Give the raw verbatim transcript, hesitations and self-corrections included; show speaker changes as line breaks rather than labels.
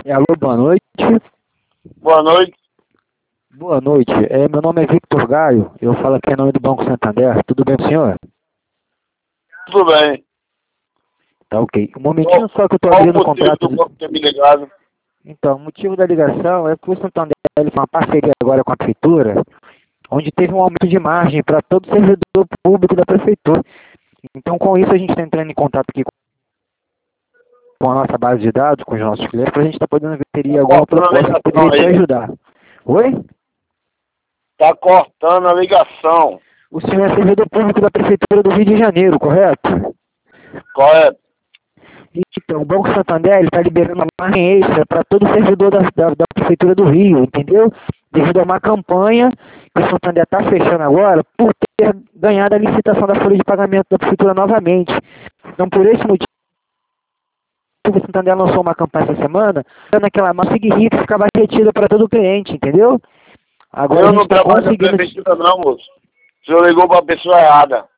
Alô, boa noite.
Boa noite.
Boa noite. É, meu nome é Victor Gaio. Eu falo aqui em nome do Banco Santander. Tudo bem com o senhor?
Tudo bem.
Tá ok. Um momentinho
Qual,
só que eu estou
qual o
abrindo o
motivo
contrato.
do
De...
banco ter me ligado?
Então, o motivo da ligação é que o Santander ele fez uma parceria agora com a Prefeitura, onde teve um aumento de margem para todo servidor público da Prefeitura. Então, com isso, a gente está entrando em contato aqui com a nossa base de dados, com os nossos clientes, para a gente estar podendo ver se teria
Tá
alguma
cortando a
proposta que
ligação
poderia te
aí.
ajudar. Oi?
Tá cortando a ligação.
O senhor é servidor público da Prefeitura do Rio de Janeiro, correto?
Correto.
Então, o Banco Santander está liberando uma margem extra para todo servidor da, da, da Prefeitura do Rio, entendeu? Devido a uma campanha que o Santander está fechando agora por ter ganhado a licitação da folha de pagamento da Prefeitura novamente. Então, por esse motivo, o Santander lançou uma campanha essa semana, dando aquela massa que rica ficava retida para todo cliente, entendeu? Agora a
Eu
gente
não
está
trabalho na
conseguindo...
prefeitura não, moço. O senhor ligou para a pessoa errada.